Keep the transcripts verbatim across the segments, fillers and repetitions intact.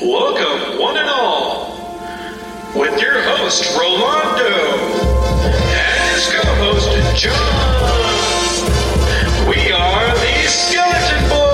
Welcome, one and all, with your host, Rolando, and his co-host, John. We are the Skeleton Boys.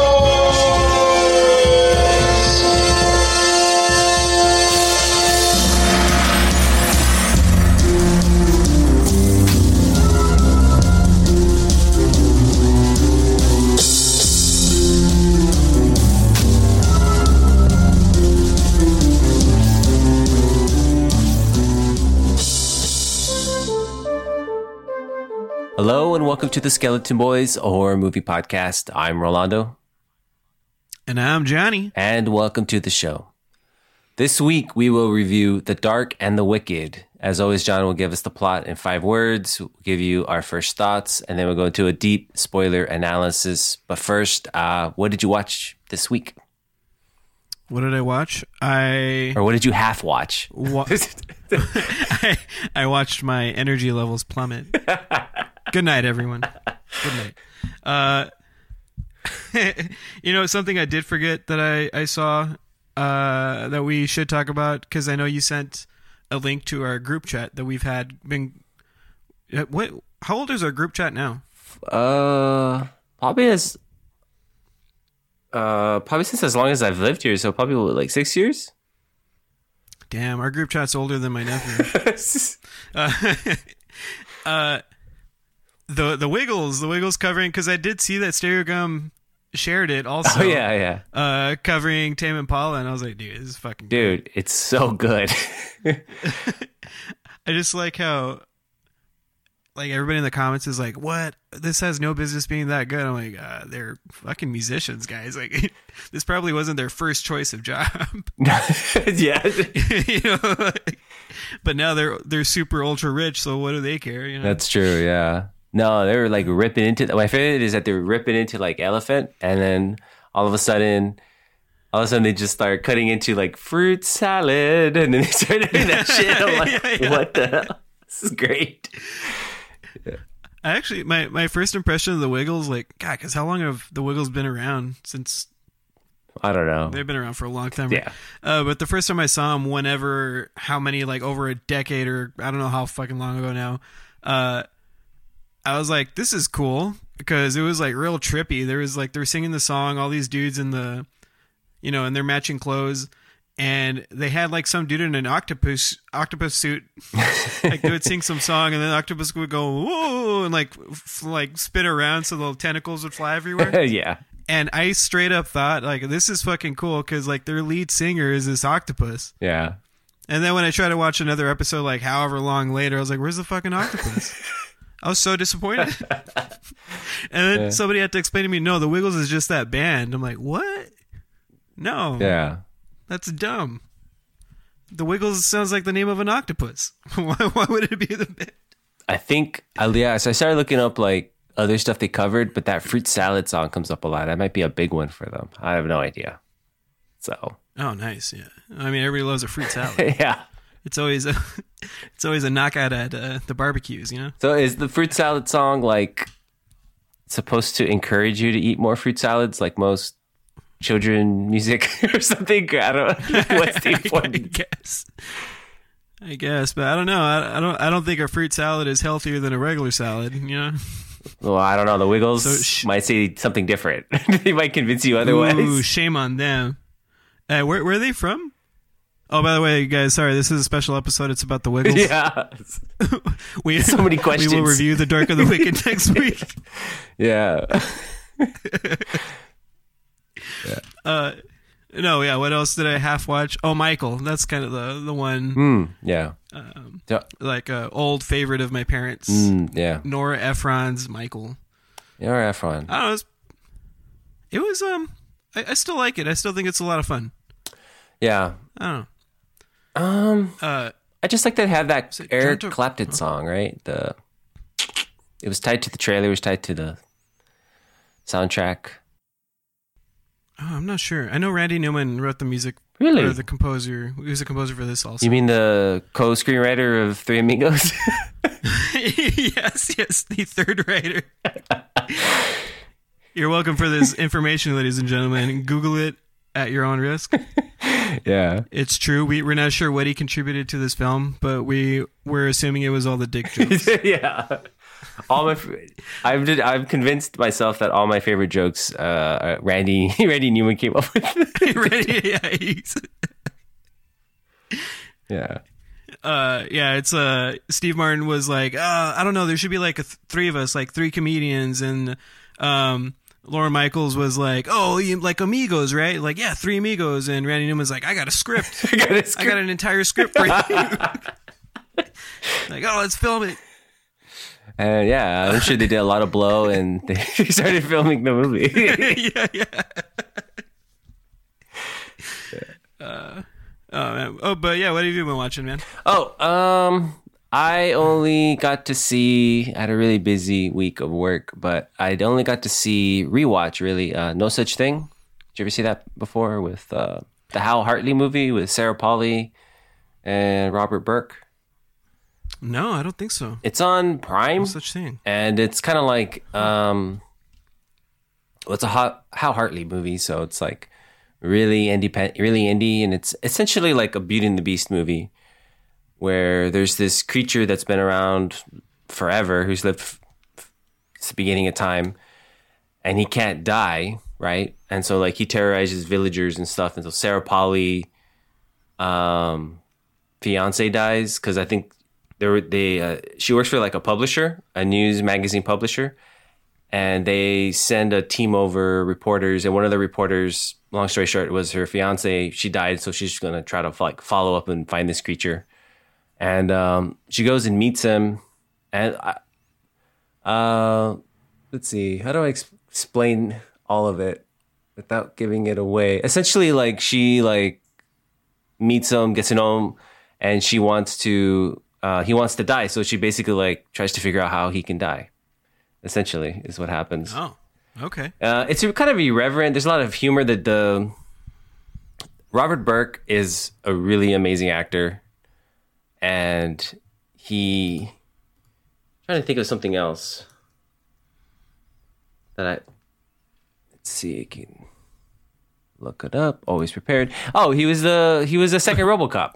Hello and welcome to the Skeleton Boys, a horror movie podcast. I'm Rolando. And I'm Johnny. And welcome to the show. This week we will review The Dark and the Wicked. As always, John will give us the plot in five words, we'll give you our first thoughts, and then we'll go into a deep spoiler analysis. But first, uh, what did you watch this week? What did I watch? I Or what did you half watch? Wa- I, I watched my energy levels plummet. Good night, everyone. Good night. Uh, you know, something I did forget that I, I saw uh, that we should talk about, because I know you sent a link to our group chat that we've had been... What? How old is our group chat now? Uh, probably as... Uh, probably since as long as I've lived here, so probably what, like six years? Damn, our group chat's older than my nephew. uh, uh, the the Wiggles, the Wiggles covering, because I did see that Stereogum shared it also. Oh, yeah, yeah. Uh, covering Tame Impala, and I was like, dude, this is fucking Dude, great. it's so good. I just like how, like, everybody in the comments is like, what? This has no business being that good. I'm like, uh, they're fucking musicians, guys. Like, this probably wasn't their first choice of job. Yeah. You know, like, but now they're they're super ultra rich, so what do they care? You know, That's true, yeah. No, they were like ripping into... My favorite is that they were ripping into like Elephant, and then all of a sudden... All of a sudden, they just start cutting into like fruit salad, and then they start doing that shit. I'm like, Yeah, yeah. what the hell? This is great. I actually, my, my first impression of the Wiggles, like, God, because how long have the Wiggles been around? Since I don't know. they've been around for a long time. Right? Yeah. Uh, but the first time I saw them, whenever, how many, like, over a decade or I don't know how fucking long ago now, uh, I was like, this is cool, because it was like real trippy. There was like, they were singing the song, all these dudes in the, you know, in their matching clothes. And they had like some dude in an octopus octopus suit, like they would sing some song, and then the octopus would go whoa and like f- like spin around so the tentacles would fly everywhere. Yeah. And I straight up thought like, this is fucking cool, because like their lead singer is this octopus. Yeah. And then when I tried to watch another episode, like however long later, I was like, where's the fucking octopus? I was so disappointed. And then Yeah. somebody had to explain to me, no, the Wiggles is just that band. I'm like, what? No. Yeah. That's dumb. The Wiggles sounds like the name of an octopus. why, why would it be the band? I think, uh, yeah, so I started looking up like other stuff they covered, but that fruit salad song comes up a lot. That might be a big one for them. I have no idea. So. Oh, nice. Yeah. I mean, everybody loves a fruit salad. Yeah. It's always a, it's always a knockout at uh, the barbecues, you know? So is the fruit salad song like supposed to encourage you to eat more fruit salads like most children music or something? I don't know. What's the I important? guess. I guess, but I don't know. I, I don't. I don't think a fruit salad is healthier than a regular salad. You know. Well, I don't know. The Wiggles So sh- might say something different. They might convince you otherwise. Ooh, shame on them. Uh, where where are they from? Oh, by the way, guys, sorry. This is a special episode. It's about the Wiggles. Yeah. we So many questions. We will review The Dark of the Wicked next week. Yeah. Uh, no, yeah. What else did I half watch? Oh, Michael. That's kind of the the one, Mm, yeah. um, Yeah. like a old favorite of my parents. Mm, yeah. Nora Ephron's Michael. You're Efron. I don't know. It was, it was um. I, I still like it. I still think it's a lot of fun. Yeah. I don't know. Um, Uh, I just like that have that it Eric Trent or- Clapton song, right? The it was tied to the trailer. It was tied to the soundtrack. oh, I'm not sure. I know Randy Newman wrote the music. Really? Or the composer. He was a composer for this also. You mean the co-screenwriter of Three Amigos? Yes, yes. The third writer. You're welcome for this information, ladies and gentlemen. Google it at your own risk. Yeah. It's true. We, we're not sure what he contributed to this film, but we we're assuming it was all the dick jokes. Yeah. All my, I've did, I've convinced myself that all my favorite jokes, uh, Randy Randy Newman came up with. yeah, he's, yeah. Uh, yeah, it's uh, Steve Martin was like, uh, I don't know, there should be like a th- three of us, like three comedians, and um, Laura Michaels was like, oh, you, like Amigos, right? Like, yeah, three Amigos, and Randy Newman's like, I got a script, I got, a script. I got an entire script for you. Like, oh, let's film it. And yeah, I'm sure they did a lot of blow, and they started filming the movie. yeah, yeah. Uh, oh man. Oh, but yeah, what have you been watching, man? Oh, um, I only got to see. I had a really busy week of work, but I only got to see rewatch really. Uh, No Such Thing. Did you ever see that before with uh, the Hal Hartley movie with Sarah Polley and Robert Burke? No, I don't think so. It's on Prime. No such thing. And it's kind of like um, well, it's a hot, Hal Hartley movie, so it's like really independent, really indie, and it's essentially like a Beauty and the Beast movie, where there's this creature that's been around forever, who's lived f- f- since the beginning of time, and he can't die, right? And so like he terrorizes villagers and stuff. And so Sarah Polley, um, fiance dies because I think they were they uh, she works for like a publisher, a news magazine publisher. And they send a team over reporters, and one of the reporters, long story short, was her fiance. She died, so she's gonna try to like follow up and find this creature. And um, she goes and meets him. And I, uh, let's see, how do I ex- explain all of it without giving it away? Essentially, like she like meets him, gets to know him, and she wants to. Uh, he wants to die, so she basically like tries to figure out how he can die. Essentially, is what happens. Oh, okay. Uh, it's kind of irreverent. There's a lot of humor. That the Robert Burke is a really amazing actor, and he. I'm trying to think of something else that I. Let's see. I can look it up. Always prepared. Oh, he was the he was the second RoboCop.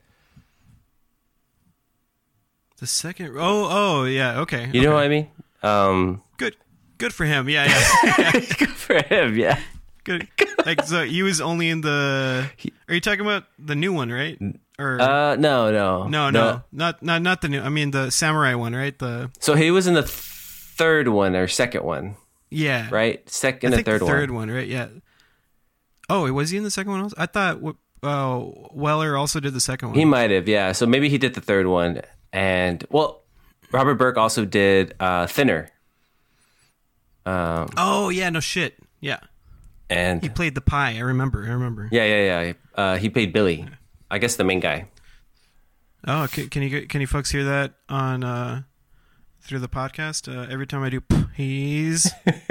The second. Oh, oh, yeah. Okay. You okay. know what I mean? Um, good, good for him. Yeah, yeah. yeah. Good for him. Yeah. Good. Like, so he was only in the. Are you talking about the new one, right? Or uh, no, no, no, no, not not not the new. I mean the samurai one, right? The. So he was in the third one or second one. Yeah. Right. Second I and think third the one. third one, right? Yeah. Oh, was he in the second one also? I thought uh, Weller also did the second one. He might have, yeah. So maybe he did the third one, and well, Robert Burke also did uh, Thinner. Um, oh yeah, no shit, yeah. And he played the pie. I remember. I remember. Yeah, yeah, yeah. Uh, he played Billy. I guess the main guy. Oh, can, can you can you folks hear that on uh, through the podcast? Uh, every time I do, he's.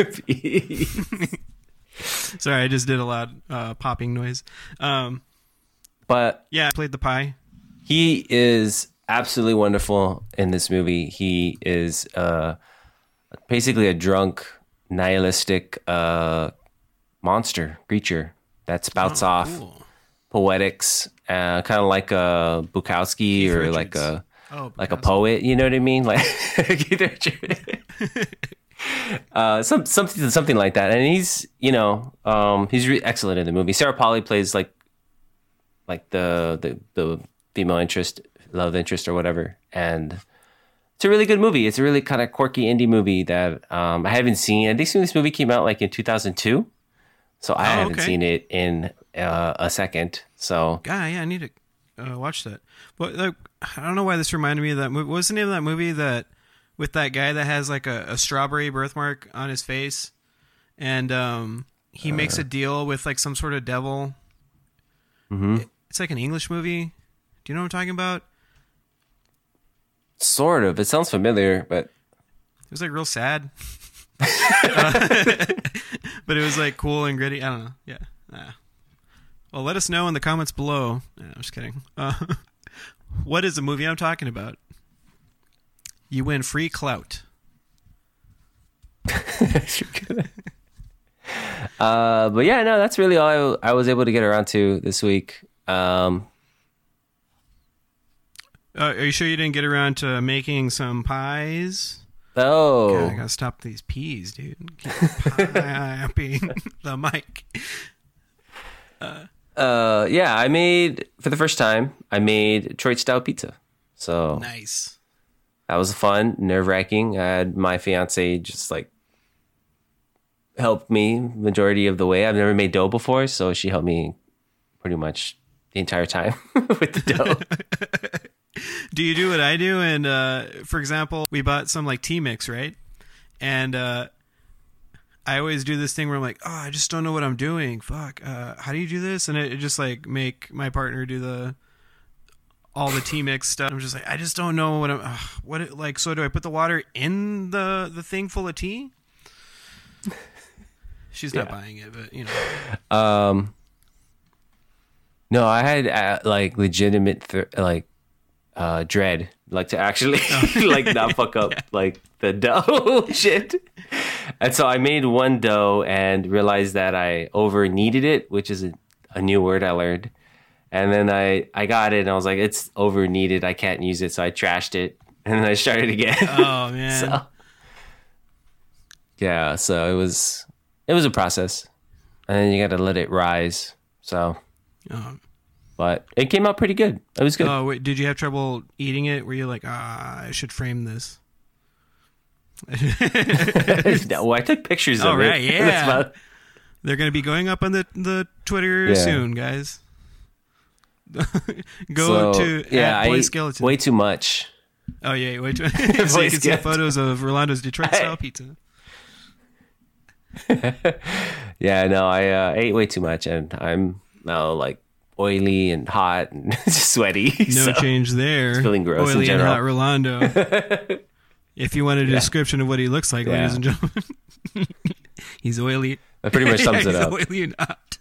Sorry, I just did a loud uh, popping noise. Um, but yeah, I played the pie. He is absolutely wonderful in this movie. He is uh, basically a drunk, nihilistic uh, monster creature that spouts oh, off cool. poetics, uh, kind of like a Bukowski Keith or Richards. like a oh, like a poet. You know what I mean? Like Keith Richards. Uh, some something something like that, and he's you know um, he's re- excellent in the movie. Sarah Polley plays like like the, the the female interest, love interest, or whatever, and it's a really good movie. It's a really kind of quirky indie movie that um, I haven't seen. I think this movie came out like in two thousand two, so I oh, haven't okay. seen it in uh, a second. So yeah, yeah, I need to uh, watch that. But like, I don't know why this reminded me of that movie. What's the name of that movie that? With that guy that has like a, a strawberry birthmark on his face, and um, he uh, makes a deal with like some sort of devil. Mm-hmm. It's like an English movie. Do you know what I'm talking about? Sort of. It sounds familiar, but it was like real sad. uh, but it was like cool and gritty. I don't know. Yeah. Uh, well, let us know in the comments below. No, I'm just kidding. Uh, what is the movie I'm talking about? You win free clout. uh, but yeah, no, that's really all I, I was able to get around to this week. Um, Uh, are you sure you didn't get around to making some pies? oh, God, I gotta stop these peas, dude. Keep happy the mic. uh, yeah, I made for the first time. I made Detroit style pizza. So Nice. that was fun, nerve wracking. I had my fiance just like helped me majority of the way. I've never made dough before, so she helped me pretty much the entire time with the dough. Do you do what I do? And uh, for example, we bought some like tea mix, right? And uh, I always do this thing where I'm like, oh, I just don't know what I'm doing. Fuck. Uh, how do you do this? And it, it just like make my partner do the all the tea mix stuff. I'm just like, I just don't know what I'm. Uh, what it, like? So do I put the water in the the thing full of tea? She's not Yeah. buying it, but you know. Um, no, I had uh, like legitimate th- like uh, dread, like to actually like not fuck up like the dough shit. And so I made one dough and realized that I over kneaded it, which is a, a new word I learned. And then I, I got it and I was like, it's over kneaded. I can't use it. So I trashed it and then I started again. Oh man. So, yeah. So it was, it was a process and then you got to let it rise. So, Oh. but it came out pretty good. It was good. Oh, wait, did you have trouble eating it? Were you like, ah, I should frame this? No, I took pictures of All it. right, yeah. That's about- They're going to be going up on the, the Twitter Yeah. soon, guys. so, Go to yeah, at I Boy ate Skeleton. way too much. Oh, yeah, wait. so you Boy can see Skeleton. photos of Rolando's Detroit-style pizza. Yeah, no, I uh, ate way too much, and I'm now like oily and hot and just sweaty. No so- change there. feeling gross in Oily and general. hot Rolando. If you wanted a description of what he looks like, Yeah. ladies and gentlemen, he's oily. That pretty much sums Yeah, it he's up. oily and hot.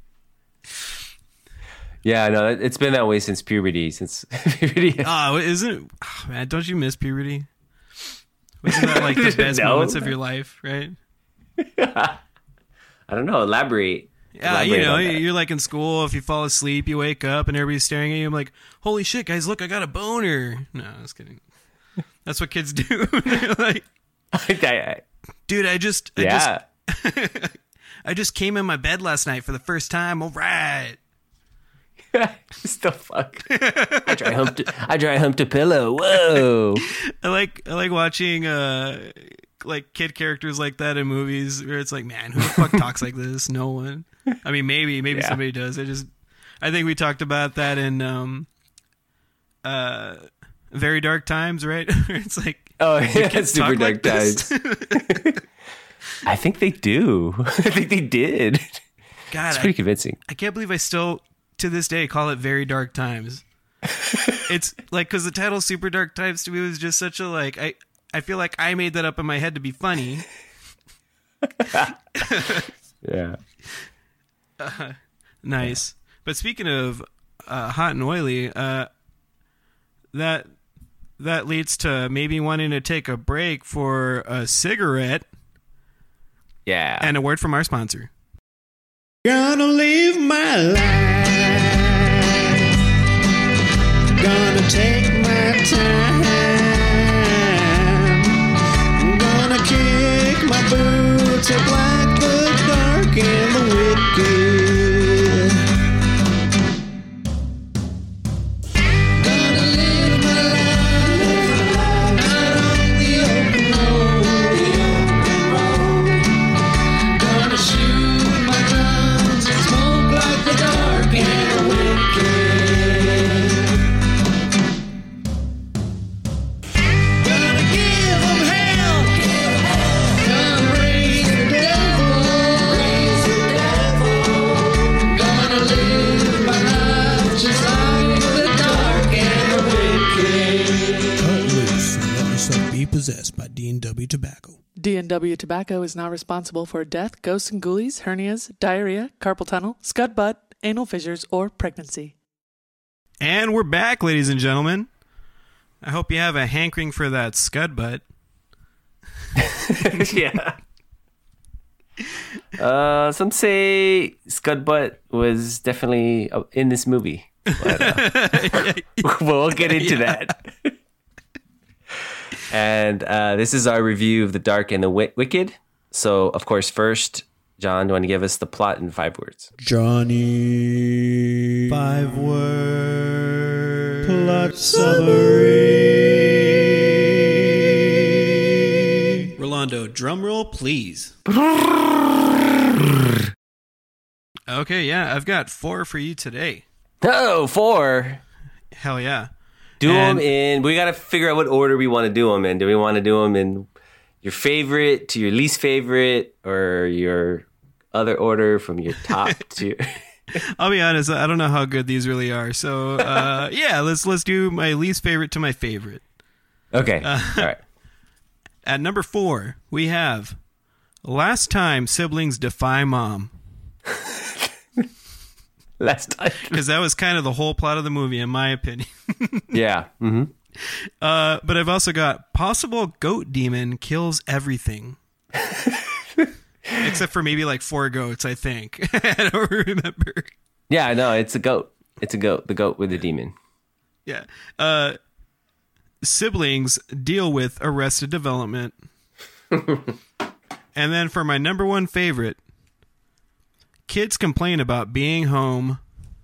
Yeah, no, it- it's been that way since puberty. Since puberty. Oh, isn't oh, man? Don't you miss puberty? Wasn't that like the best No. moments of your life, right? I don't know. Elaborate. Yeah, Elaborate you know, on that. you're like in school. If you fall asleep, you wake up and everybody's staring at you. I'm like, holy shit, guys! Look, I got a boner. No, I was kidding. That's what kids do. They're like, I- dude, I just, I yeah. just, I just came in my bed last night for the first time. All right. Just the fuck. I dry humped. I dry humped a pillow. Whoa. I like, I like watching, uh, like kid characters like that in movies where it's like, man, who the fuck talks like this? No one. I mean, maybe, maybe Yeah. somebody does. I just, I think we talked about that in, um, uh, Very Dark Times, right? It's like, Oh, yeah, kids super talk dark like this? times. I think they do. I think they did. God, It's I, pretty convincing. I can't believe I still, to this day, call it Very Dark Times. It's like, because the title Super Dark Times to me was just such a, like, I, I feel like I made that up in my head to be funny. Yeah. Nice. But speaking of uh, hot and oily, uh, that that leads to maybe wanting to take a break for a cigarette Yeah. and a word from our sponsor. Gonna live my life. Gonna take my time. Gonna kick my boots up like the dark and the wicked. Gonna live my life out on the open road, the open road. Gonna shoot my guns and smoke like the dark and the wicked. Gonna give 'em hell. Gonna raise the devil. Raise the devil. Gonna live my life just like the dark and the wicked. Cut loose and let yourself be possessed by D and W Tobacco. D and W Tobacco is not responsible for death, ghosts and ghoulies, hernias, diarrhea, carpal tunnel, scud butt, anal fissures, or pregnancy. And we're back, ladies and gentlemen. I hope you have a hankering for that scud butt. Yeah. Uh, some say Scudbutt was definitely uh, in this movie. But, uh, we'll get into that. And uh, this is our review of The Dark and the Wi- Wicked. So, of course, first, John, do you want to give us the plot in five words? Johnny. Five word plot summary. Rolando, drum roll, please. Okay, yeah, I've got four for you today. Oh, four. Hell yeah. Do And- them in, we got to figure out what order we want to do them in. Do we want to do them in your favorite to your least favorite, or your other order from your top to... I'll be honest, I don't know how good these really are. So, uh, yeah, let's let's do my least favorite to my favorite. Okay, Uh, all right. At number four, we have Last Time Siblings Defy Mom. Last time. Because that was kind of the whole plot of the movie, in my opinion. Yeah. Mm-hmm. Uh, but I've also got Possible Goat Demon Kills Everything. Except for maybe like four goats, I think. I don't remember. Yeah, no, it's a goat. It's a goat. The goat with the demon. Yeah. Uh, siblings deal with Arrested Development. And then for my number one favorite, kids complain about being home.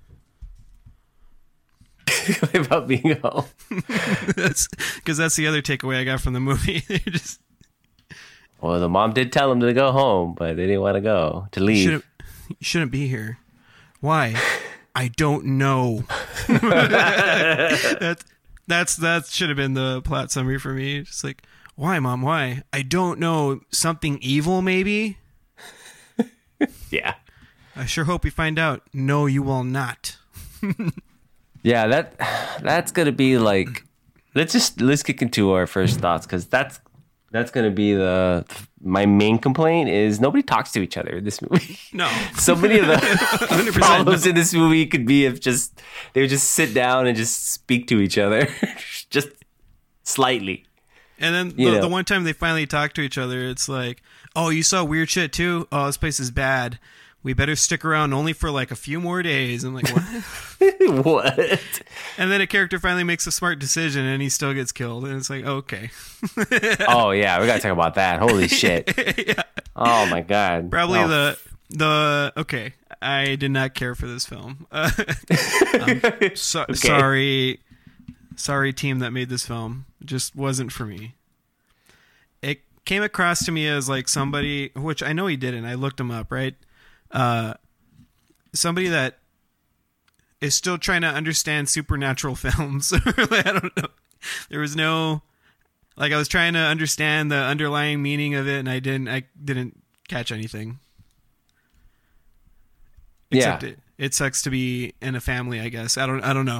About being home. That's because that's the other takeaway I got from the movie. They're just Well, the mom did tell them to go home, but they didn't want to go, to leave. shouldn't, you shouldn't be here. Why? I don't know. that's that's that should have been the plot summary for me. Just like, why, Mom? Why? I don't know. Something evil, maybe. Yeah. I sure hope you find out. No, you will not. Yeah, that that's going to be like... Let's just... Let's kick into our first thoughts, because that's that's going to be the... My main complaint is nobody talks to each other in this movie. No. So many of the one hundred percent problems no. in this movie could be if just... They would just sit down and just speak to each other. Just slightly. And then You the, know. the one time they finally talk to each other, it's like, oh, you saw weird shit too? Oh, this place is bad. We better stick around only for like a few more days. I'm like, what? What? And then a character finally makes a smart decision and he still gets killed. And it's like, okay. Oh, yeah, we got to talk about that. Holy shit. Yeah. Oh, my God. Probably Oh, the, the, okay. I did not care for this film. Uh, I'm so, Okay. Sorry. Sorry, team that made this film. It just wasn't for me. It came across to me as like somebody, which I know he didn't. I looked him up, right? Uh, somebody that is still trying to understand supernatural films. Like, I don't know. There was no, like, I was trying to understand the underlying meaning of it, and I didn't. I didn't catch anything. Except Yeah. it, it sucks to be in a family. I guess I don't. I don't know.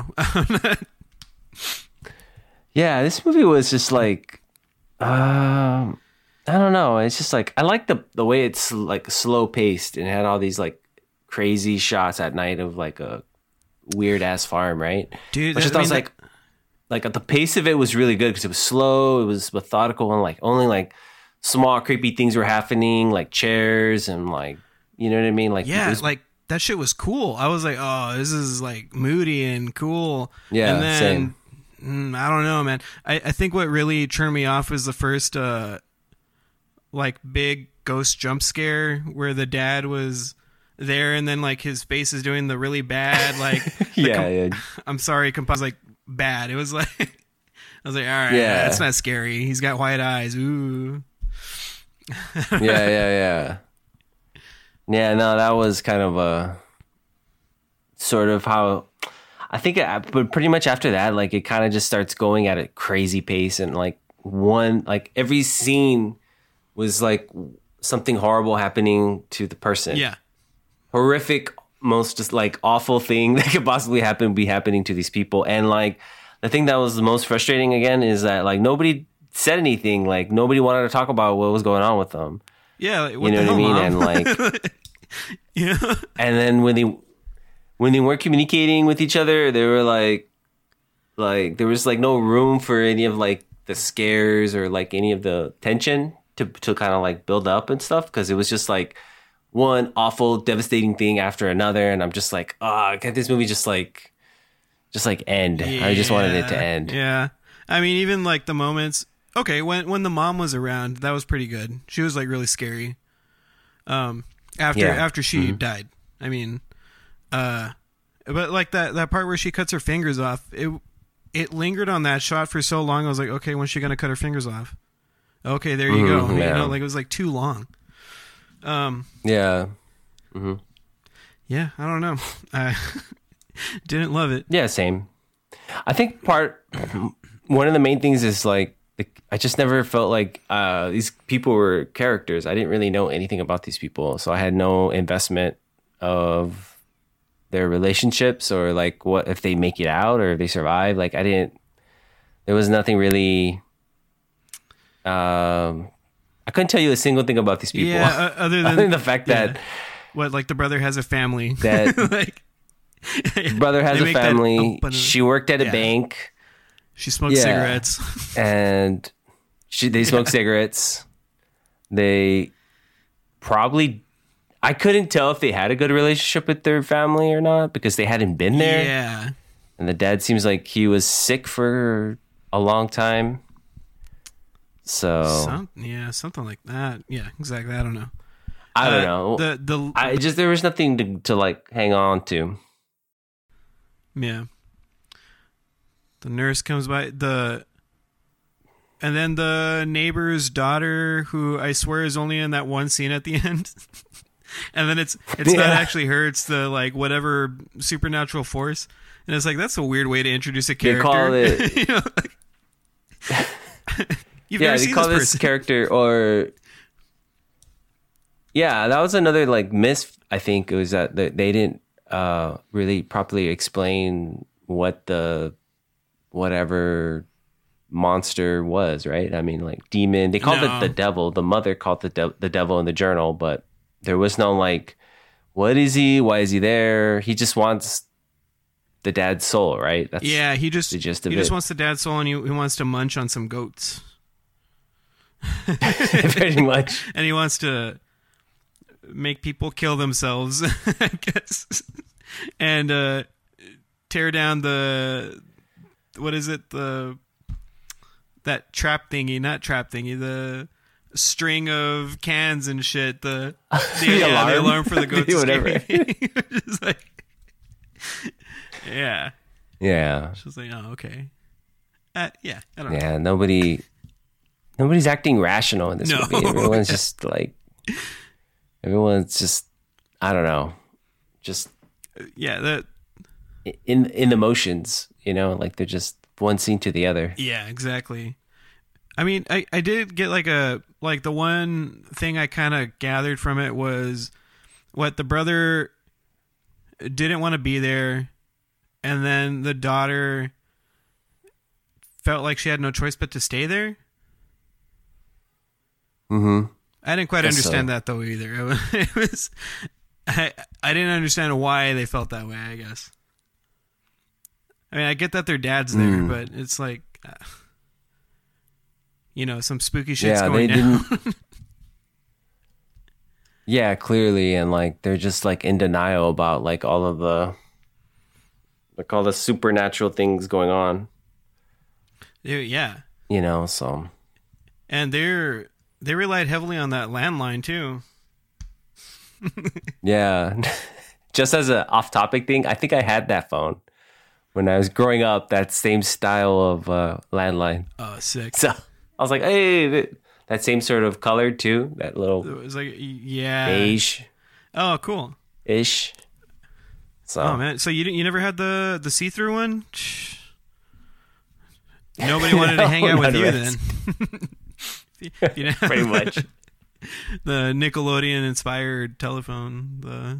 Yeah, this movie was just like, um, I don't know. It's just like, I like the the way it's like slow paced and had all these like crazy shots at night of like a weird ass farm, right? Dude, Which I that- thought I was mean, like, like the pace of it was really good because it was slow, it was methodical, and like only like small creepy things were happening, like chairs and like, you know what I mean? Like, yeah, it was- like that shit was cool. I was like, oh, this is like moody and cool. Yeah, and then, same. mm, I don't know, man. I, I think what really turned me off was the first, uh, like big ghost jump scare where the dad was there and then like his face is doing the really bad, like, the yeah, com- yeah. I'm sorry, compas like bad. It was like, I was like, all right, Yeah. that's not scary. He's got white eyes. Ooh. yeah, yeah, yeah. Yeah, no, that was kind of a sort of how I think, it, but pretty much after that, like it kind of just starts going at a crazy pace, and like one, like every scene was like something horrible happening to the person. Yeah. Horrific, most just like awful thing that could possibly happen be happening to these people, and like the thing that was the most frustrating again is that like nobody said anything, like nobody wanted to talk about what was going on with them. Yeah. Like, what You know the what I hell, mean? Mom? And like, yeah. and then when they when they weren't communicating with each other, they were like, like there was like no room for any of like the scares or like any of the tension to to kind of like build up and stuff, because it was just like one awful, devastating thing after another, and I'm just like, oh, can't this movie just like, just like end? I just wanted it to end. Yeah, I mean, even like the moments. Okay, when when the mom was around, that was pretty good. She was like really scary. Um, after Yeah. after she Mm-hmm. died, I mean, uh, but like that that part where she cuts her fingers off, it it lingered on that shot for so long. I was like, okay, when's she gonna cut her fingers off? Okay, there you go. Mhm, You yeah. know, like it was like too long. Um, Yeah, yeah, I don't know. I didn't love it. yeah, same. I think part one of the main things is like the- I just never felt like uh, these people were characters. I didn't really know anything about these people, so I had no investment of their relationships or like what if they make it out or if they survive. Like I didn't. There was nothing really. Um, I couldn't tell you a single thing about these people. Yeah, uh, other Other than than the fact yeah. that what, like the brother has a family. That- like brother has They a make that family. open- She worked at a yeah. bank. she smokes Yeah. cigarettes. And she, they smoke cigarettes. They probably, I couldn't tell if they had a good relationship with their family or not because they hadn't been there. Yeah. And the dad seems like he was sick for a long time. So Some, yeah, something like that. Yeah, exactly. I don't know. I don't Uh, know. The the I just, there was nothing to, to like hang on to. yeah. The nurse comes by the and then the neighbor's daughter, who I swear is only in that one scene at the end. And then it's it's not Yeah. actually her, it's the like whatever supernatural force. And it's like that's a weird way to introduce a They character. call it- you know, like, you've Yeah, never they seen call this, this person. character or yeah, that was another like miss. I think it was that they they didn't uh, really properly explain what the whatever monster was. Right? I mean, like demon. They called No. it the devil. The mother called the de- the devil in the journal, but there was no like, what is he? Why is he there? He just wants the dad's soul, right? That's Yeah, he just the gist of he just it. wants the dad's soul, and he, he wants to munch on some goats, pretty much. and he wants to make people kill themselves, I guess, and uh, tear down the what is it the that trap thingy, not trap thingy, the string of cans and shit, the the, The yeah, the alarm? alarm for the goats, Whatever. escaping. Just like, yeah, Yeah. just like, oh, okay, uh, yeah, I don't know. Yeah, nobody, nobody's acting rational in this No. movie. Everyone's just like, everyone's just, I don't know, just Yeah, that. in in the motions. You know, like they're just one scene to the other. Yeah, exactly. I mean, I, I did get like a like the one thing I kind of gathered from it was what the brother didn't want to be there, and then the daughter felt like she had no choice but to stay there. Mm-hmm. I didn't quite Guess understand so. that though either. It was, it was I I didn't understand why they felt that way, I guess. I mean, I get that their dad's there, Mm. but it's like, uh, you know, some spooky shit's Yeah, going they down. didn't. Yeah, clearly, and like they're just like in denial about like all of the, like all the supernatural things going on. Yeah, You know, so and they're they relied heavily on that landline too. yeah. Just as a off-topic thing, I think I had that phone when I was growing up. That same style of uh, landline. Oh, sick! So I was like, hey, th- that same sort of color too. That little It was like, yeah. beige Oh, cool. ish. So Oh man, so you didn't, you never had the the see through one? Nobody wanted to hang No, out with none you of then. us. You know, pretty much. the Nickelodeon inspired telephone. The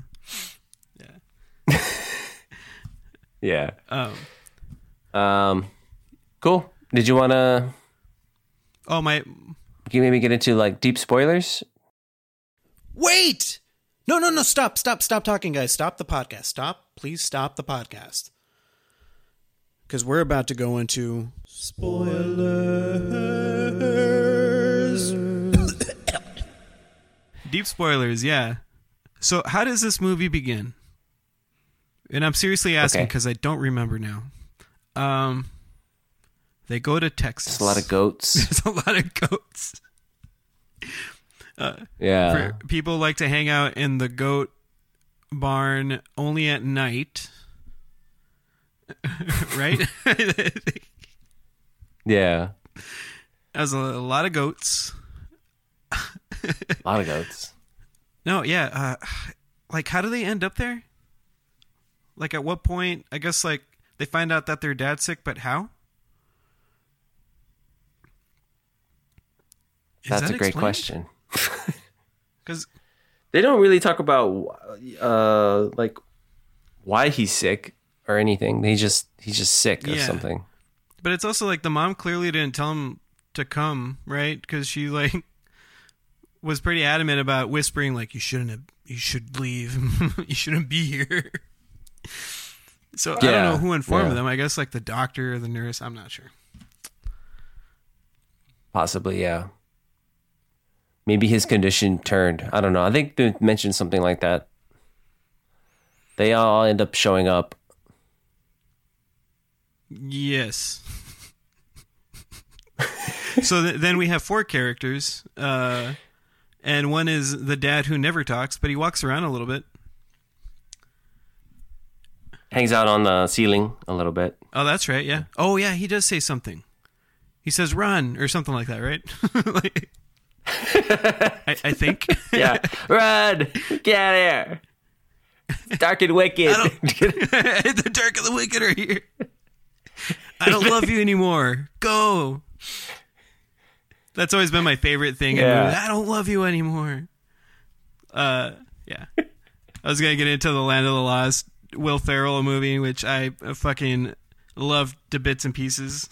Yeah. oh Um. Cool. Did you want to oh my maybe get into like deep spoilers? Wait! No, no, no, stop, stop, stop talking, guys. Stop the podcast. Stop. Please stop the podcast. Because we're about to go into spoilers. Deep spoilers, yeah. So how does this movie begin? And I'm seriously asking Okay. because I don't remember now. Um, they go to Texas. There's a lot of goats. There's a lot of goats. Yeah. For- people like to hang out in the goat barn only at night. Right? Yeah. There's a, a lot of goats. A lot of goats. No, yeah. Uh, like, how do they end up there? Like, at what point? I guess, like, they find out that their dad's sick, but how? Is That's that a great explained? question. Because, They don't really talk about uh like why he's sick or anything. He just he's just sick or Yeah. something. but it's also like the mom clearly didn't tell him to come, right? Because she like was pretty adamant about whispering, like, you shouldn't have, you should leave, you shouldn't be here. So I don't Yeah, know who informed yeah. them. I guess like the doctor or the nurse. I'm not sure. Possibly, yeah. Maybe his condition turned. I don't know. I think they mentioned something like that. They all end up showing up. Yes. So th- then we have four characters, uh, and one is the dad who never talks, but he walks around a little bit. Hangs out on the ceiling a little bit. Oh, that's right. Yeah. Oh, yeah. He does say something. He says "run" or something like that, right? Like, I, I think. Yeah. Run! Get out of here! It's dark and wicked. The dark and the wicked are here. I don't love you anymore. Go. That's always been my favorite thing. in Yeah. movies. I don't love you anymore. Uh, yeah. I was gonna get into the Land of the Lost, Will Ferrell movie, which I uh, fucking love to bits and pieces.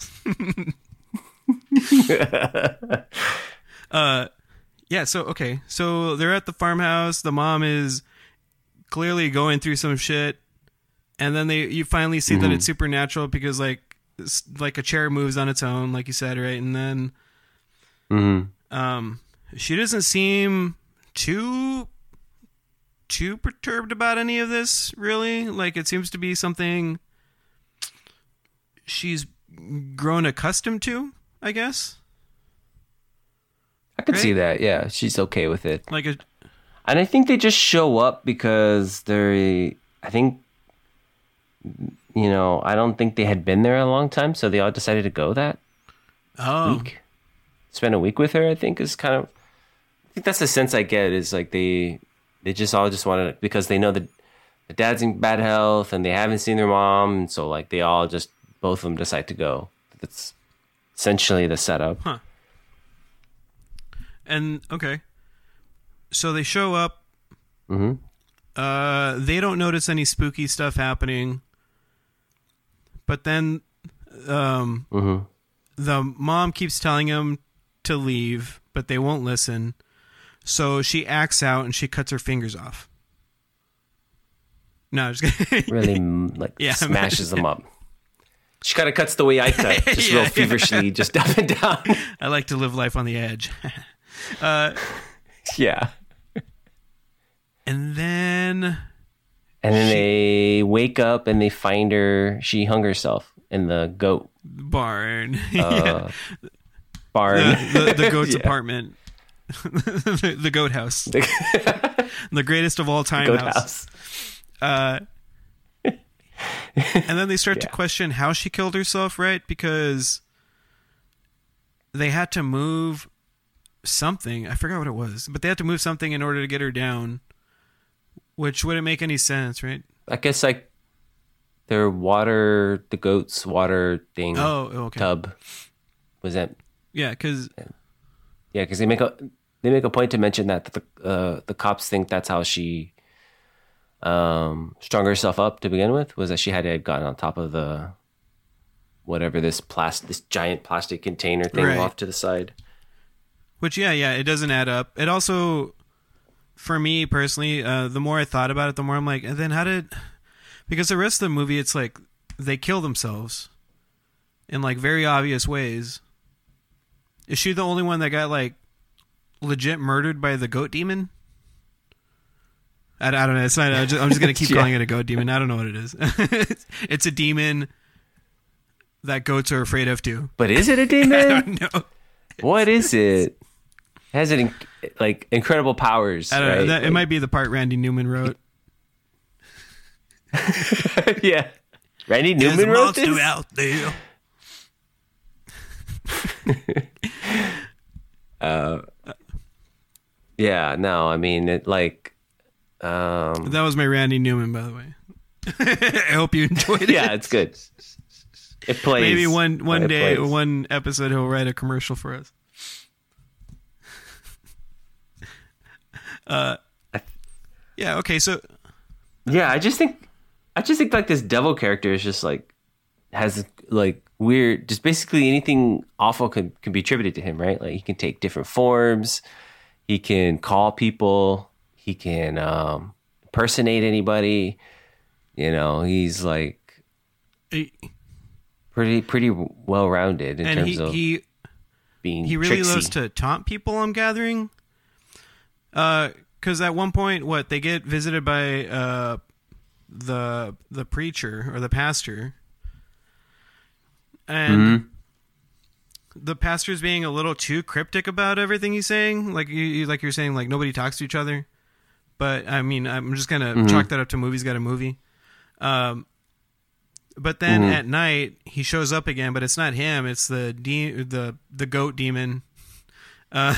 uh, yeah. So okay. So they're at the farmhouse. The mom is clearly going through some shit, and then they you finally see that it's supernatural because like s- like a chair moves on its own, like you said, right? And then Mm-hmm. um, she doesn't seem too too perturbed about any of this, really. Like it seems to be something she's grown accustomed to, I guess. I could Right? see that. Yeah, she's okay with it. Like a And I think they just show up because they're, I think, you know, I don't think they had been there a long time, so they all decided to go that oh week. Spend a week with her, I think, is kind of, I think that's the sense I get, is like they, they just all just wanted, because they know that the dad's in bad health and they haven't seen their mom, and so like they all just, both of them decide to go. That's essentially the setup. Huh. And okay, so they show up. Mm-hmm. Uh, they don't notice any spooky stuff happening, but then, um, Mm-hmm. the mom keeps telling them to leave, but they won't listen. So she acts out and she cuts her fingers off. No, I'm just kidding. Really mm, like Yeah, smashes them up. She kind of cuts the way I cut, just Yeah, real yeah. feverishly, just up and down. I like to live life on the edge. uh, Yeah. and then And then they wake up and they find her. She hung herself in the goat barn. uh, barn. the, the, the goat's Yeah. apartment. the, the goat house. The greatest of all time goat house. house. Uh, and then they start to Yeah. question how she killed herself, right? Because they had to move something. I forgot what it was, but they had to move something in order to get her down, which wouldn't make any sense, right? I guess like their water, the goat's water thing, Oh, okay. tub was that. Yeah, because Yeah, because they make a they make a point to mention that the uh, the cops think that's how she um, strung herself up to begin with, was that she had to have gotten on top of the whatever this plastic this giant plastic container thing Right. off to the side. which yeah, yeah, it doesn't add up. It also, for me personally, uh, the more I thought about it, the more I'm like, and then how did? Because the rest of the movie, it's like they kill themselves in like very obvious ways. Is she the only one that got like legit murdered by the goat demon? I, I don't know. It's not. I'm just, I'm just gonna keep Yeah. calling it a goat demon. I don't know what it is. It's a demon that goats are afraid of too. But is it a demon? No, What is it? It has an in- like incredible powers. I don't know. right? That, it Like- might be the part Randy Newman wrote. yeah. Randy Newman There's a wrote monster this? out there. Yeah, no, I mean it like um That was my Randy Newman, by the way. I hope you enjoyed it. yeah, it's good. It plays. Maybe one one It day, plays. one episode, he'll write a commercial for us. Uh, yeah. Okay. So Yeah, I just think I just think like this devil character is just like has like weird just basically anything awful can can be attributed to him, right? Like he can take different forms, he can call people, he can um impersonate anybody. You know, he's like he, pretty pretty well rounded in and terms he of he being he really tricksy. loves to taunt people. I'm gathering. Uh, because at one point, what they get visited by uh the the preacher or the pastor, and Mm-hmm. the pastor's being a little too cryptic about everything he's saying. Like you, you like you're saying, like nobody talks to each other. But I mean, I'm just gonna Mm-hmm. chalk that up to movies got a movie. Um, but then Mm-hmm. at night he shows up again, but it's not him. It's the de- the the goat demon. Uh,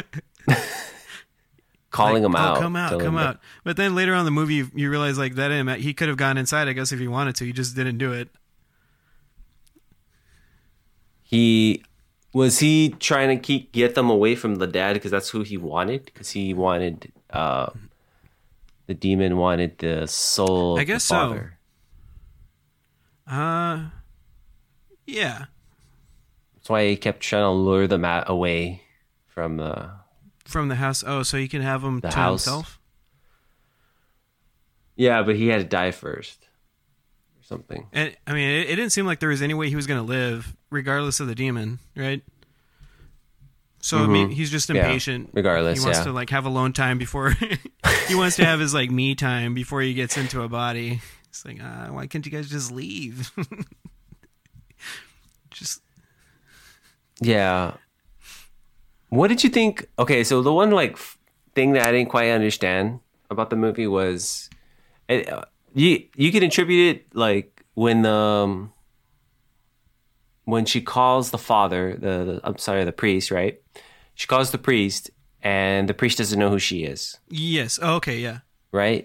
calling like, him "Oh, out. come out, telling come him out. But then later on in the movie, you, you realize like that didn't matter. He could have gone inside, I guess, if he wanted to. He just didn't do it. He was he trying to keep get them away from the dad because that's who he wanted because he wanted uh, the demon wanted the soul. I of guess the so. father. Uh, yeah. That's why he kept trying to lure them out, away from the. From the house. Oh, so he can have him The to house. himself? Yeah, but he had to die first, or something. And I mean, it, it didn't seem like there was any way he was going to live, regardless of the demon, right? So I mean, he's just Mm-hmm. Yeah, impatient. regardless, he wants yeah. to like have alone time before he wants to have his like me time before he gets into a body. It's like, uh, why can't you guys just leave? just Yeah. What did you think? Okay, so the one like f- thing that I didn't quite understand about the movie was, it, uh, you you can attribute it like when um when she calls the father, the, the I'm sorry, the priest, right? She calls the priest, and the priest doesn't know who she is, yes. Oh, okay, yeah. right?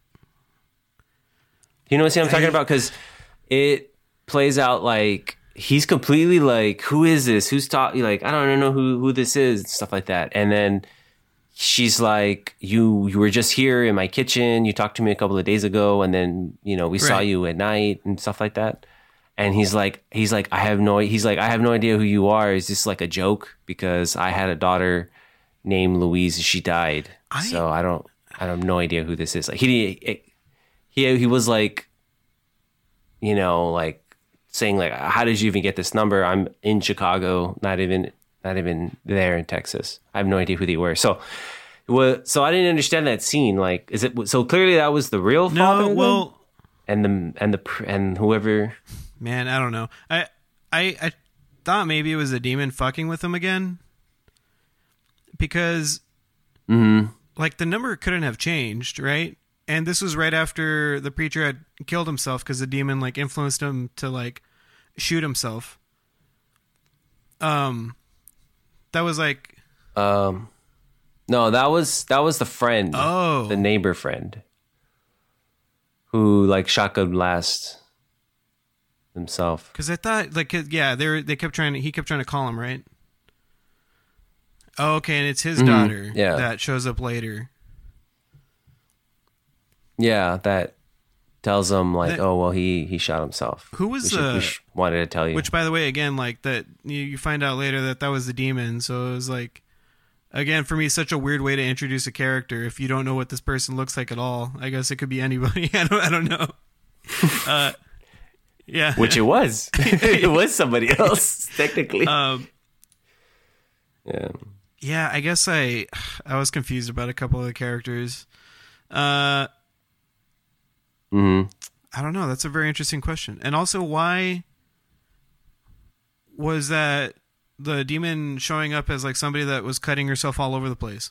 You know what I'm talking about? Because it plays out like he's completely like, who is this? Who's talking? Like, I don't know who, who this is and stuff like that. And then she's like, you you were just here in my kitchen. You talked to me a couple of days ago. And then, you know, we saw Right. you at night and stuff like that. And he's like, he's like, I have no, he's like, I have no idea who you are. Is this like a joke? Because I had a daughter named Louise. She died. I- so I don't, I have no idea who this is. Like he, he, he was like, you know, like saying like, how did you even get this number? I'm in Chicago, not even, not even there in Texas. I have no idea who they were. So, well, so I didn't understand that scene. Like, is it, so clearly that was the real father? No, then? well, and the, and the, pr- and whoever, man, I don't know. I, I, I thought maybe it was a demon fucking with him again, because, like, the number couldn't have changed, right? And this was right after the preacher had killed himself because the demon like influenced him to like shoot himself. Um, that was like, um, no, that was, that was the friend, oh, the neighbor friend who like shotgun blast himself. because I thought like yeah, they were, they kept trying to, he kept trying to call him, right? Oh, okay, and it's his daughter yeah. that shows up later. Yeah, that tells him like, That- oh well, he he shot himself. Who was we should- the- we sh- wanted to tell you? Which, by the way, again, like that, you, you find out later that that was the demon. So it was like, again, for me, such a weird way to introduce a character if you don't know what this person looks like at all. I guess it could be anybody. I don't. I don't know. uh, yeah. Which it was. It was somebody else technically. Um. yeah. Yeah. I guess I I was confused about a couple of the characters. Uh, Mm-hmm. I don't know. That's a very interesting question. And also, why was that the demon showing up as like somebody that was cutting herself all over the place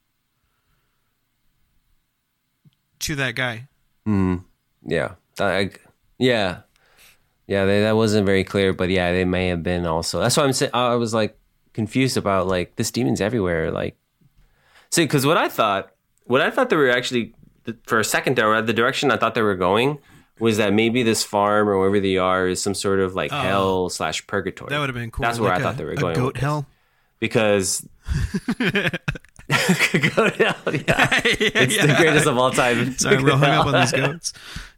to that guy? Mm-hmm. Yeah. I, yeah. Yeah, they, that wasn't very clear, but yeah, they may have been also. That's why I'm saying I was like confused about like this demon's everywhere. Like, see, because what I thought, what I thought they were actually for a second there, the direction I thought they were going was that maybe this farm or wherever they are is some sort of like Oh. hell slash purgatory. That would have been cool. That's where Like I a- thought they were a going. goat with this. hell. Because goat hell, yeah, it's yeah. the greatest of all time. Sorry, I'm real hung up on these goats.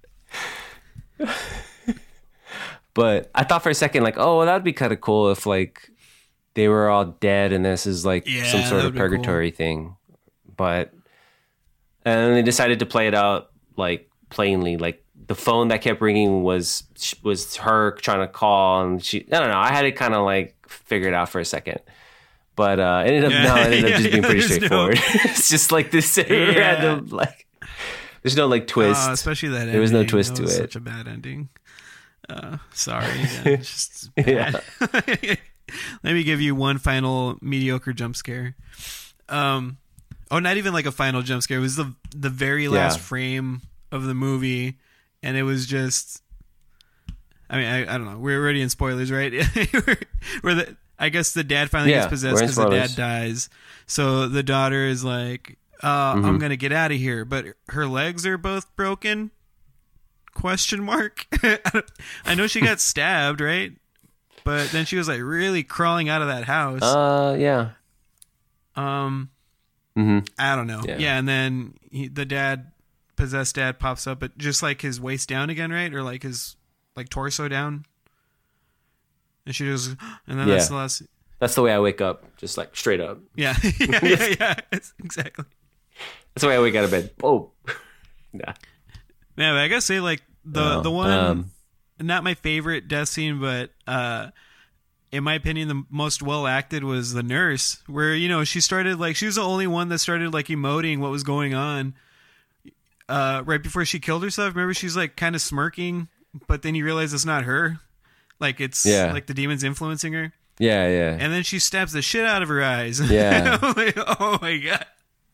But I thought for a second, like, oh, well, that'd be kind of cool if like they were all dead and this is like Yeah, some that sort of would've been purgatory thing. But and then they decided to play it out like plainly, like the phone that kept ringing was was her trying to call, and she I don't know. I had it kind of like figured out for a second. But uh, it ended up Yeah, no, it ended yeah, up just being yeah, pretty there's no- straightforward. It's just like this random like. There's no like twist. Uh, especially that. There was no ending. twist That to was it. Such a bad ending. Uh, sorry, yeah, it's just Yeah. bad. Let me give you one final mediocre jump scare. Um, oh, not even like a final jump scare. It was the the very last Yeah. frame of the movie, and it was just. I mean, I, I don't know. We're already in spoilers, right? Where the I guess the dad finally Yeah, gets possessed we're in because the dad spoilers. dies. So the daughter is like, uh, Mm-hmm. "I'm gonna get out of here," but her legs are both broken. Question mark. I know she got stabbed, right? But then she was like really crawling out of that house. Uh, yeah. Um, hmm I don't know. Yeah. Yeah, and then he, the dad, possessed dad, pops up, but just like his waist down again, right? Or like his like torso down. And she just, and then that's Yeah. the last. That's the way I wake up, just like straight up. Yeah, yeah, yeah, yeah. It's- exactly. That's the way I wake out of bed. Oh, yeah. Man, but I gotta say, like the No, the one, um, not my favorite death scene, but uh, in my opinion, the most well acted was the nurse, where you know she started like she was the only one that started like emoting what was going on. Uh, right before she killed herself, remember she's like kind of smirking, but then you realize it's not her, like it's Yeah. like the demon's influencing her, Yeah, yeah. and then she stabs the shit out of her eyes. Yeah. I'm like, oh my god.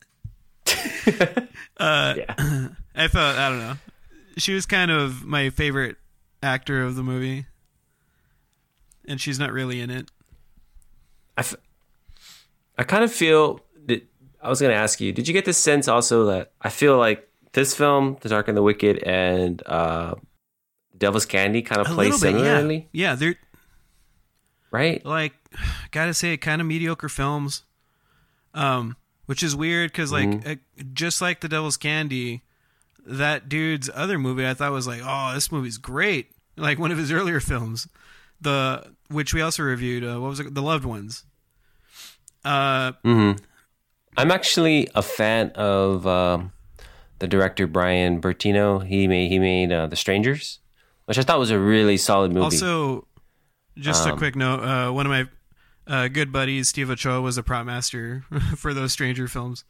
uh, yeah. I felt I don't know. She was kind of my favorite actor of the movie, and she's not really in it. I, f- I kind of feel that I was going to ask you, did you get the sense also that I feel like this film, The Dark and the Wicked, and uh, Devil's Candy kind of A play little bit, similarly, yeah. Yeah, they're right? like, gotta say, kind of mediocre films. Um, which is weird because like Mm-hmm. uh, just like The Devil's Candy, that dude's other movie I thought was like, oh, this movie's great. Like one of his earlier films, the which we also reviewed. Uh, what was it? The Loved Ones. Uh, Mm-hmm. I'm actually a fan of um, the director Brian Bertino. He made he made uh, The Strangers, which I thought was a really solid movie. Also, just a Um, quick note: uh, one of my uh, good buddies, Steve Ochoa, was a prop master for those Stranger films.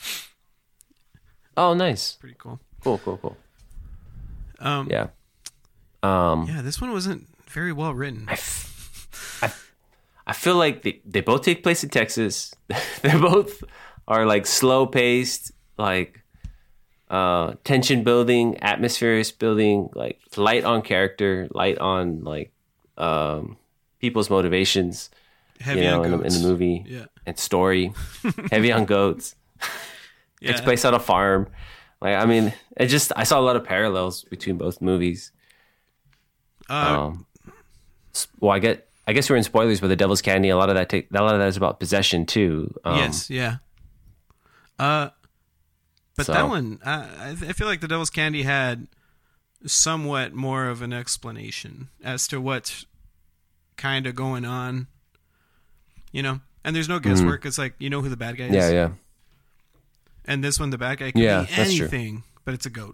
oh, nice, Pretty cool. cool, cool, cool. Um, Yeah. Um, yeah, this one wasn't very well written. I, f- I, I feel like they, they both take place in Texas. They both are like slow paced, like uh, tension building, atmosphere building, like light on character, light on like um, people's motivations. Heavy you know, on in the, in goats. the movie Yeah. and story. Heavy on goats. Yeah. Takes place on a farm. Like I mean, it just I saw a lot of parallels between both movies. Uh, Um, s- well, I get. I guess we're in spoilers, but the Devil's Candy. A lot of that. Take, a lot of that is about possession too. Um, yes, yeah. Uh, but So- that one, I, I th- I feel like the Devil's Candy had somewhat more of an explanation as to what's kind of going on. You know, and there's no guesswork. It's like you know who the bad guy is. Mm-hmm. Yeah, yeah, And this one, the bad guy can Yeah, be that's true. anything, but it's a goat.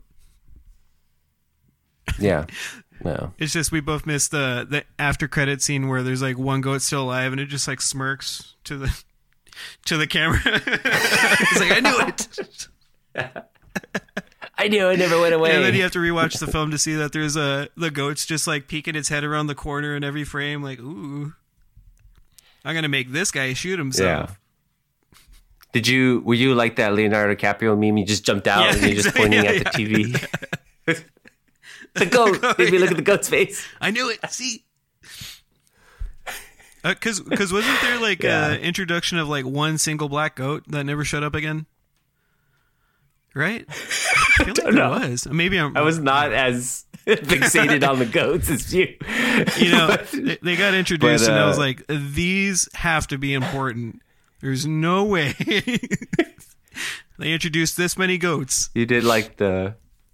yeah. No. It's just we both missed the the after credit scene where there's like one goat still alive and it just like smirks to the to the camera. It's like I knew it. I knew it never went away. And then you have to rewatch the film to see that there's a the goat's just like peeking its head around the corner in every frame, like, ooh, I'm gonna make this guy shoot himself. Yeah. Did you were you like that Leonardo DiCaprio meme? You just jumped out Yeah, and you're just exactly. pointing Yeah, at the T V. The goat. Maybe look at the goat's face. I knew it. See, because because wasn't there like Yeah. a introduction of like one single black goat that never showed up again? Right? I feel like there know. was. Maybe I'm. I was not as fixated on the goats as you. You know, they, they got introduced, But, and I was uh, like, these have to be important. There's no way they introduced this many goats. You did like the.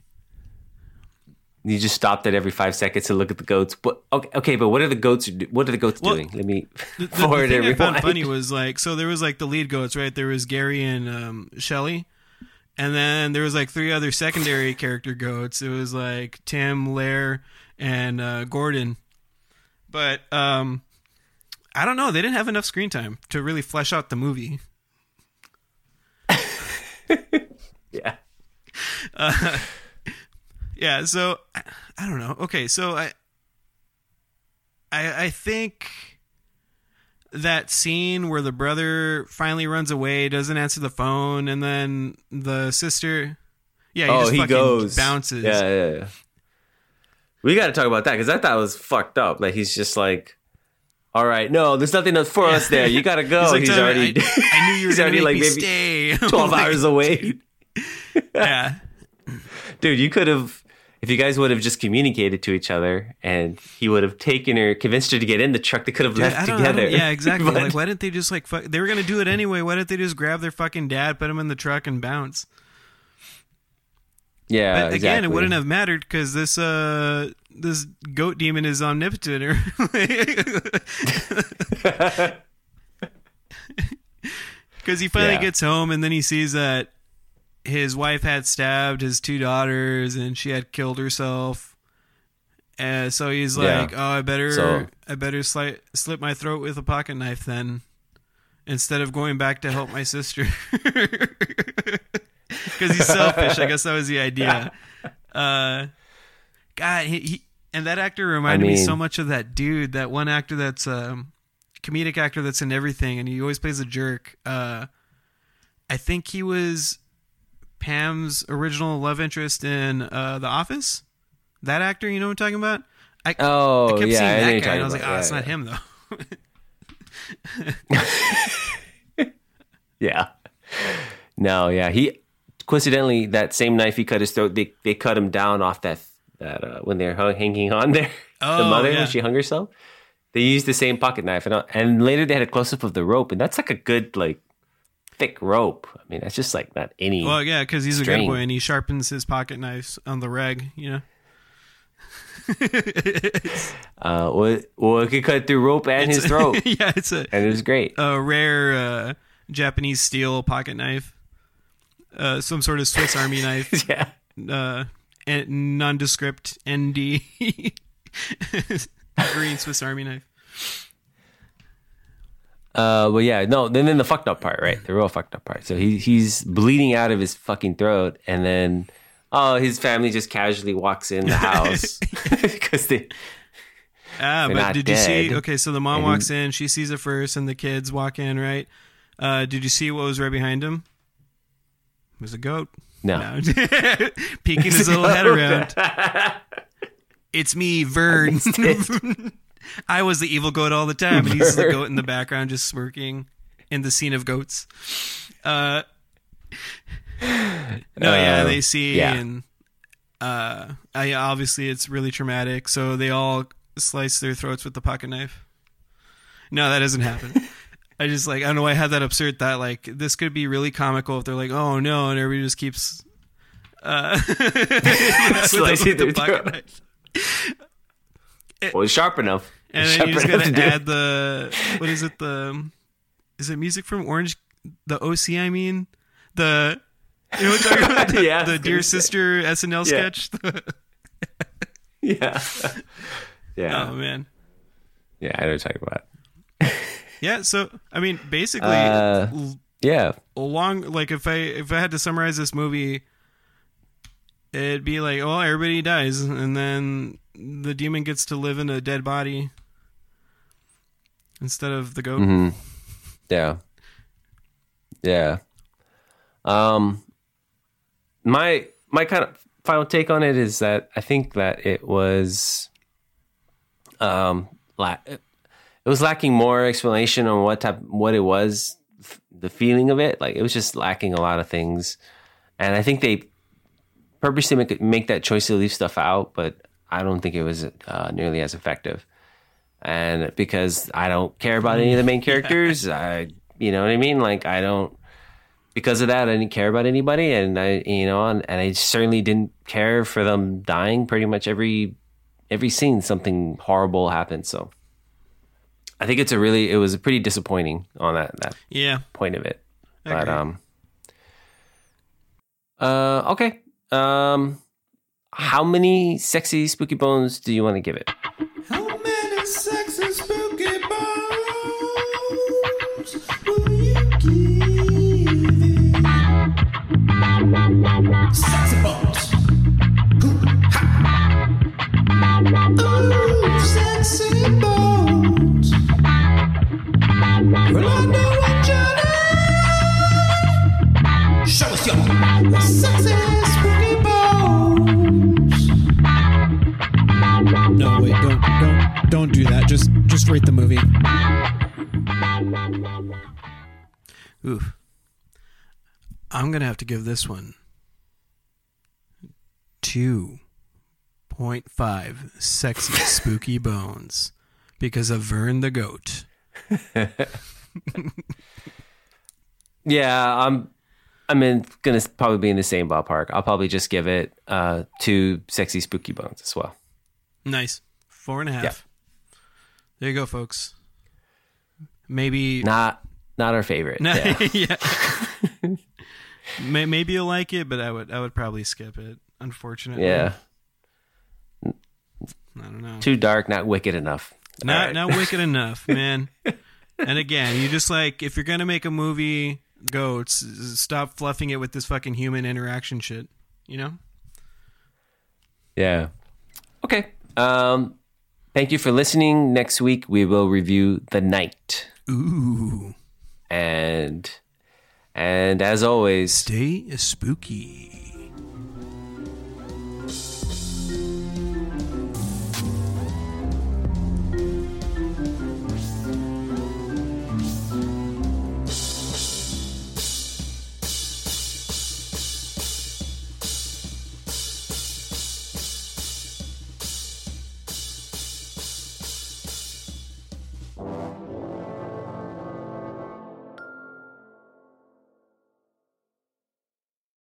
You just stopped at every five seconds to look at the goats. But okay, okay, but what are the goats? What are the goats Well, doing? Let me The, the forward thing I everyone. found funny was like, so there was like the lead goats, right? There was Gary and um, Shelly, and then there was like three other secondary character goats. It was like Tim, Lair, and uh, Gordon. But um, I don't know. They didn't have enough screen time to really flesh out the movie. Yeah. Yeah, so I, I don't know. Okay, so I, I I think that scene where the brother finally runs away, doesn't answer the phone, and then the sister, yeah, he Oh, just he fucking goes. bounces. Yeah, yeah, yeah. We got to talk about that because I thought it was fucked up. Like he's just like, all right, no, there's nothing else for us there. You gotta go. He's, like, He's, telling me, already. I, I knew you were he's gonna already make like me maybe stay. twelve Like, hours away. Yeah, Dude, you could have, if you guys would have just communicated to each other and he would have taken her, convinced her to get in the truck, they could have Dude, left I don't, I together. don't, yeah, exactly. But- Like, why didn't they just like? Fuck, they were gonna do it anyway. Why didn't they just grab their fucking dad, put him in the truck, and bounce? yeah, But again, exactly. it wouldn't have mattered because this uh this goat demon is omnipotent. Or because he finally Yeah. gets home and then he sees that his wife had stabbed his two daughters and she had killed herself. And so he's Yeah. like, "Oh, I better, So- I better sli- slit my throat with a pocket knife then, instead of going back to help my sister." Because he's selfish. I guess that was the idea. Uh, God, he, he and that actor reminded I me mean- so much of that dude, that one actor that's um, comedic actor that's in everything, and he always plays a jerk. Uh, I think he was Pam's original love interest in uh, The Office. That actor, you know what I'm talking about? I, Oh, I kept yeah, seeing I know that you're guy, and I was talking like, "Oh, about. it's Yeah, not yeah. him though." Yeah. No, yeah. He coincidentally that same knife he cut his throat. They they cut him down off that that uh, when they're hung, hanging on there. the Oh, mother yeah. when she hung herself. They used the same pocket knife, and uh, and later they had a close up of the rope, and that's like a good like thick rope. I mean, that's just like not any. Well, yeah, because he's a String. good boy and he sharpens his pocket knives on the reg. You know. uh, well, well, it could cut through rope and his throat, Yeah, it's a and it was great. a rare uh, Japanese steel pocket knife, uh, some sort of Swiss Army knife, yeah. uh, and nondescript N D green Swiss Army knife. Uh, well, yeah, no. Then, then the fucked up part, right? The real fucked up part. So he he's bleeding out of his fucking throat, and then oh, his family just casually walks in the house because they. Ah, They're but not did you see? dead. Okay, so the mom And- walks in, she sees it first, and the kids walk in, right? Uh, did you see what was right behind him? It was a goat. No. Peeking his little head around. It's me, Vern. I was the evil goat all the time, and he's the Vern. goat in the background just smirking in the scene of goats. Uh, no, yeah, Uh, they see, yeah. and uh, I, obviously it's really traumatic, so they all slice their throats with the pocket knife. No, that doesn't happen. I just like I don't know why I had that absurd thought, like this could be really comical if they're like, oh no, and everybody just keeps uh with Slicing the their pocket throat. knife. Well, it's sharp enough. And It's then you sharp just enough gotta to do it. add the what is it, the is it music from Orange, the O C, I mean the you know what I'm talking about? The, Yeah, I the was Dear gonna say. Sister S N L Yeah. sketch. Yeah. Yeah. Oh man. Yeah, I know what you're talking about. Yeah, so I mean basically Uh, l- Yeah. along like if I if I had to summarize this movie, it'd be like, oh, everybody dies, and then the demon gets to live in a dead body instead of the goat. Mm-hmm. Yeah. Yeah. Um, my my kind of final take on it is that I think that it was, um, la- it was lacking more explanation on what type, what it was, f- the feeling of it. Like it was just lacking a lot of things, and I think they purposely make make that choice to leave stuff out, but I don't think it was uh, nearly as effective. And because I don't care about any of the main characters, I, you know what I mean? Like I don't, because of that, I didn't care about anybody. And I, you know, and, and I certainly didn't care for them dying. Pretty much every, every scene, something horrible happened. So I think it's a really, it was pretty disappointing on that, that Yeah. point of it. I But, agree. um, uh, okay. Um, how many sexy spooky bones do you want to give it? How many sexy spooky bones will you give it? Sexy bones. Good. Ha. Ooh, sexy bones. Rolando and Johnny. Show us your sexy spooky bones. No, wait, don't don't don't do that. Just just rate the movie. Oof. I'm going to have to give this one two point five sexy spooky bones because of Vern the goat. Yeah, I'm. I'm in, gonna probably be in the same ballpark. I'll probably just give it uh, two sexy spooky bones as well. Nice. Four and a half. Yeah. There you go, folks. Maybe. Not not our favorite. No, Yeah. yeah. May- Maybe you'll like it, but I would I would probably skip it, unfortunately. Yeah. I don't know. Too dark, not wicked enough. Not All right. not wicked enough, man. And again, you just like, if you're gonna make a movie, goats, stop fluffing it with this fucking human interaction shit. You know? Yeah. Okay. Um, thank you for listening. Next week we will review The Night. Ooh. And and as always, Stay spooky.